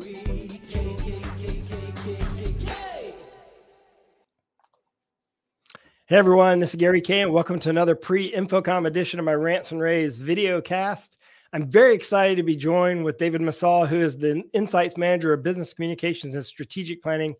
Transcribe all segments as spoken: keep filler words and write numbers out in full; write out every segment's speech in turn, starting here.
Hey everyone, this is Gary Kay, and welcome to another pre-InfoComm edition of my Rants and Raves video cast. I'm very excited to be joined with David Massal, who is the Insights Manager of Business Communications and Strategic Planning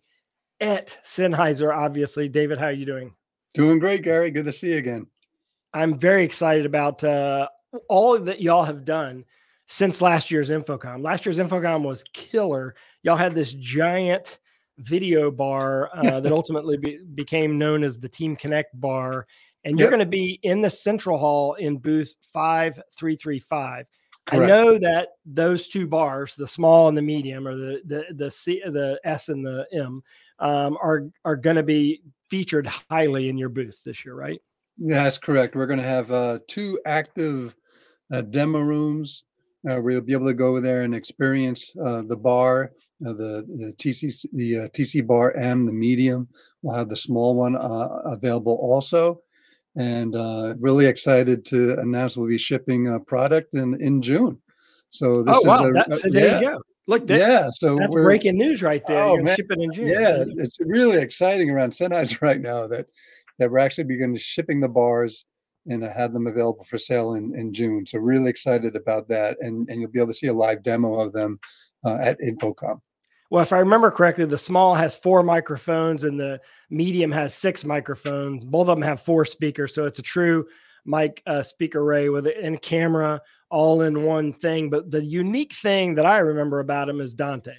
at Sennheiser, obviously. David, how are you doing? Doing great, Gary. Good to see you again. I'm very excited about uh, all that y'all have done since last year's InfoComm. Last year's InfoComm was killer. Y'all had this giant video bar uh, that ultimately be, became known as the Team Connect bar. And you're yep. going to be in the Central Hall in booth five three three five. Correct. I know that those two bars, the small and the medium, or the the the C, the S and the M, um, are are going to be featured highly in your booth this year, right? Yeah, that's correct. We're going to have uh, two active uh, demo rooms. Uh, we'll be able to go there and experience uh, the bar. Uh, the the T C the uh, T C bar M, the medium. We'll have the small one uh, available also, and uh, really excited to announce we'll be shipping a product in in June. So this oh wow, is a, that's, so there yeah. you go. Look, that, yeah, so that's we're, breaking news right there. Oh, You're man. shipping in June. Yeah, it's really exciting around Sennheiser right now that that we're actually beginning shipping the bars and have them available for sale in, in June. So really excited about that, and and you'll be able to see a live demo of them uh, at InfoComm. Well, if I remember correctly, the small has four microphones and the medium has six microphones. Both of them have four speakers. So it's a true mic uh, speaker array with it and camera all in one thing. But the unique thing that I remember about them is Dante.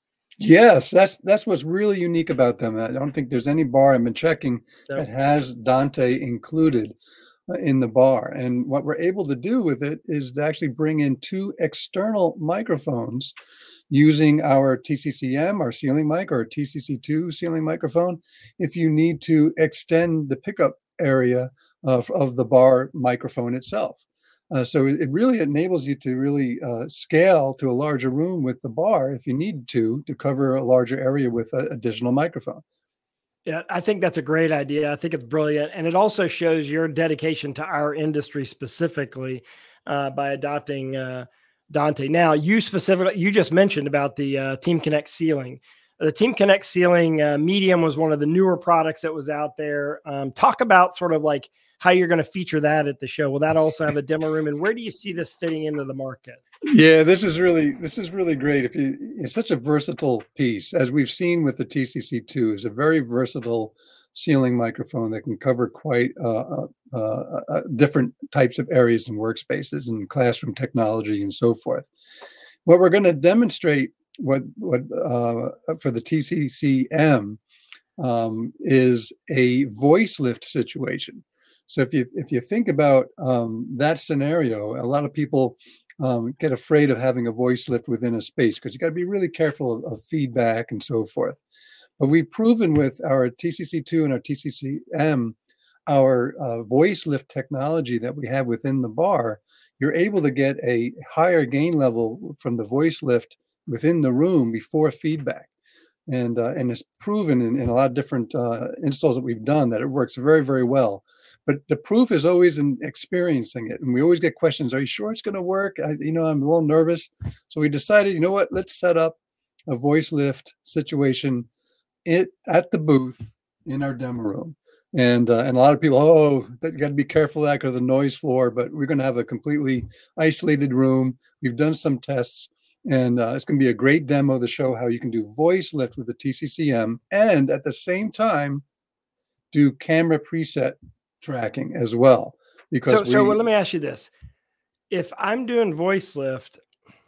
Yes, that's that's what's really unique about them. I don't think there's any bar I've been checking no. that has Dante included in the bar. And what we're able to do with it is to actually bring in two external microphones using our T C C M, our ceiling mic, or T C C two ceiling microphone, if you need to extend the pickup area of, of the bar microphone itself. Uh, so it really enables you to really uh, scale to a larger room with the bar if you need to, to cover a larger area with an additional microphone. Yeah, I think that's a great idea. I think it's brilliant. And it also shows your dedication to our industry specifically uh, by adopting uh, Dante. Now, you specifically, you just mentioned about the uh, Team Connect ceiling. The Team Connect ceiling uh, medium was one of the newer products that was out there. Um, talk about sort of like how you're going to feature that at the show. Will that also have a demo room? And where do you see this fitting into the market? Yeah, this is really this is really great. If you, it's such a versatile piece, as we've seen with the T C C two, is a very versatile ceiling microphone that can cover quite uh, uh, uh, different types of areas and workspaces and classroom technology and so forth. What we're going to demonstrate what what uh, for the T C C M um, is a voice lift situation. So if you if you think about um, that scenario, a lot of people um, get afraid of having a voice lift within a space because you got to be really careful of, of feedback and so forth. But we've proven with our T C C two and our T C C M, our uh, voice lift technology that we have within the bar, you're able to get a higher gain level from the voice lift within the room before feedback. And uh, and it's proven in, in a lot of different uh, installs that we've done that it works very, very well. But the proof is always in experiencing it. And we always get questions, are you sure it's going to work? I, you know, I'm a little nervous. So we decided, you know what, let's set up a voice lift situation it at the booth in our demo room. And uh, and a lot of people, oh, you got to be careful of that because of the noise floor. But we're going to have a completely isolated room. We've done some tests. And uh, it's going to be a great demo to show how you can do voice lift with the T C C M and at the same time do camera preset tracking as well. Because so, we, so well, let me ask you this. If I'm doing voice lift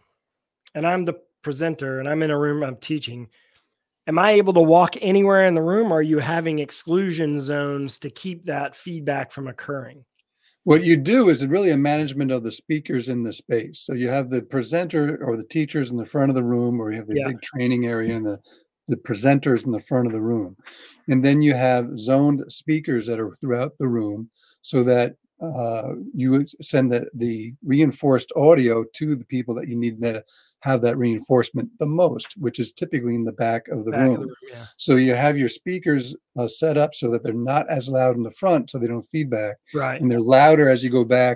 and I'm the presenter and I'm in a room, I'm teaching, am I able to walk anywhere in the room, or are you having exclusion zones to keep that feedback from occurring? What you do is really a management of the speakers in the space. So you have the presenter or the teachers in the front of the room, or you have the yeah. big training area and the, the presenters in the front of the room. And then you have zoned speakers that are throughout the room so that uh, you send the, the reinforced audio to the people that you need to have that reinforcement the most, which is typically in the back of the back room. Of the room yeah. So you have your speakers uh, set up so that they're not as loud in the front, so they don't feedback. Right. And they're louder as you go back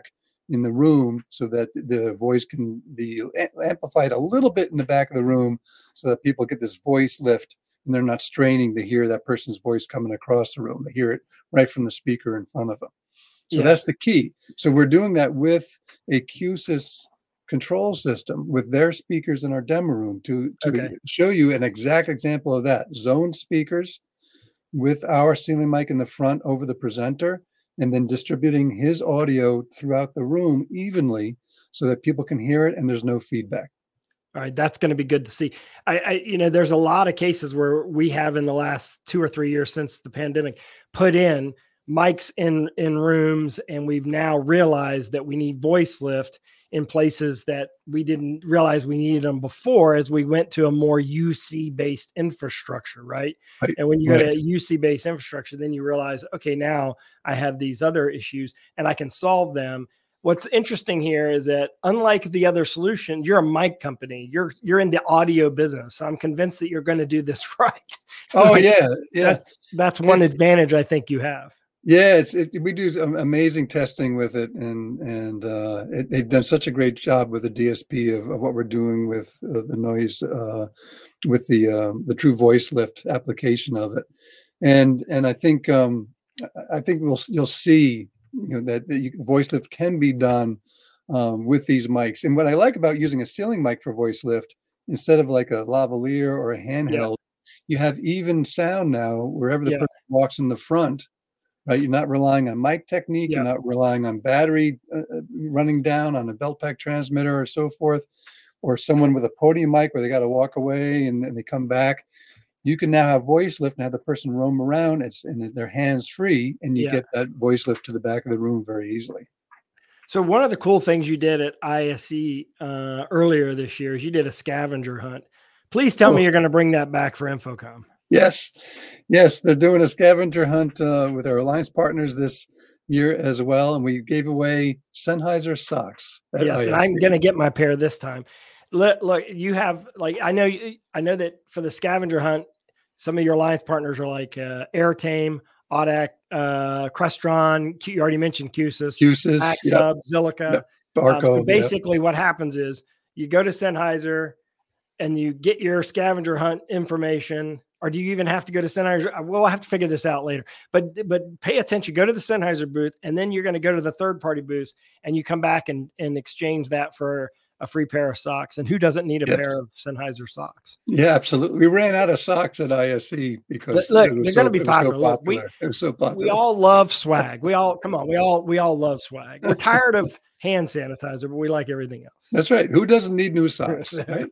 in the room so that the voice can be amplified a little bit in the back of the room so that people get this voice lift and they're not straining to hear that person's voice coming across the room. They hear it right from the speaker in front of them. So yeah. That's the key. So we're doing that with a Q S Y S control system with their speakers in our demo room to, to okay. show you an exact example of that. Zone speakers with our ceiling mic in the front over the presenter, and then distributing his audio throughout the room evenly so that people can hear it and there's no feedback. All right, that's going to be good to see. I, I, you know, there's a lot of cases where we have in the last two or three years since the pandemic put in mics in in rooms, and we've now realized that we need voice lift in places that we didn't realize we needed them before, as we went to a more U C based infrastructure, right? right. And when you right. go to U C based infrastructure, then you realize, okay, now I have these other issues and I can solve them. What's interesting here is that unlike the other solution, you're a mic company. You're you're in the audio business. So I'm convinced that you're going to do this right. Oh yeah, yeah. That's, that's one it's, advantage I think you have. Yeah, it's it, we do amazing testing with it, and and uh, it, they've done such a great job with the D S P of, of what we're doing with uh, the noise, uh, with the uh, the True Voice Lift application of it, and and I think um, I think we'll you'll see you know that, that you, voice lift can be done um, with these mics. And what I like about using a ceiling mic for voice lift instead of like a lavalier or a handheld, yeah. you have even sound now wherever the yeah. person walks in the front. Right, you're not relying on mic technique. Yeah. You're not relying on battery uh, running down on a belt pack transmitter or so forth, or someone with a podium mic where they got to walk away and then they come back. You can now have voice lift and have the person roam around. It's and they're hands free, and you yeah. get that voice lift to the back of the room very easily. So one of the cool things you did at I S E uh, earlier this year is you did a scavenger hunt. Please tell oh. me you're going to bring that back for InfoComm. Yes, yes, they're doing a scavenger hunt uh, with our alliance partners this year as well, and we gave away Sennheiser socks. Yes, I S E. And I'm going to get my pair this time. Look, look, you have like I know I know that for the scavenger hunt, some of your alliance partners are like uh, Airtame, Audac, uh, Crestron. You already mentioned Q S Y S, Q S Y S, Axub, yep. Zilliqa. Yep. Barco, um, so basically, yep. what happens is you go to Sennheiser and you get your scavenger hunt information. Or do you even have to go to Sennheiser? We'll have to figure this out later. But but pay attention. Go to the Sennheiser booth, and then you're going to go to the third-party booth, and you come back and, and exchange that for a free pair of socks. And who doesn't need a yes. pair of Sennheiser socks? Yeah, absolutely. We ran out of socks at I S E because look, it was they're so, going to be popular. So popular. Look, we, it was so popular. We all love swag. We all come on. We all we all love swag. We're tired of hand sanitizer, but we like everything else. That's right. Who doesn't need new socks? Right?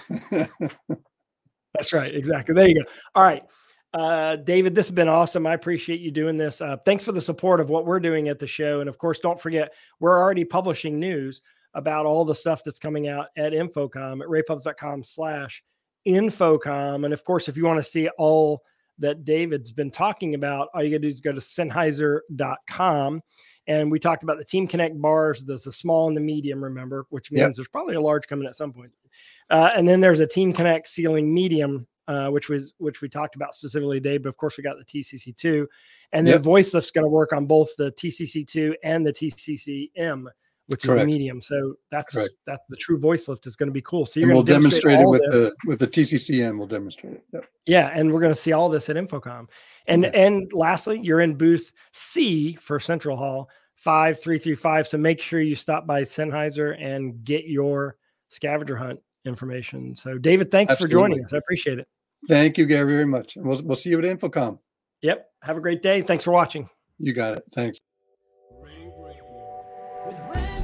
That's right. Exactly. There you go. All right. Uh, David, this has been awesome. I appreciate you doing this. Uh, thanks for the support of what we're doing at the show. And of course, don't forget, we're already publishing news about all the stuff that's coming out at InfoComm at raypubs.com slash InfoComm. And of course, if you want to see all that David's been talking about, all you got to do is go to Sennheiser dot com. And we talked about the Team Connect bars. There's the small and the medium, remember, which means yep. there's probably a large coming at some point. Uh, and then there's a Team Connect ceiling medium, Uh, which was which we talked about specifically today, but of course we got the T C C two, and then yep. voice lift's going to work on both the T C C two and the T C C M, which Correct. Is the medium. So that's Correct. That the True Voice Lift is going to be cool. So you're and we'll demonstrate, demonstrate it with this. the with the T C C M. We'll demonstrate it. Yep. Yeah, and we're going to see all this at InfoComm. And yeah. and lastly, you're in booth C for Central Hall five three three five. So make sure you stop by Sennheiser and get your scavenger hunt information. So David, thanks Absolutely. For joining us. I appreciate it. Thank you, Gary, very much. And we'll, we'll see you at InfoComm. Yep. Have a great day. Thanks for watching. You got it. Thanks. Ray Radio with Ray.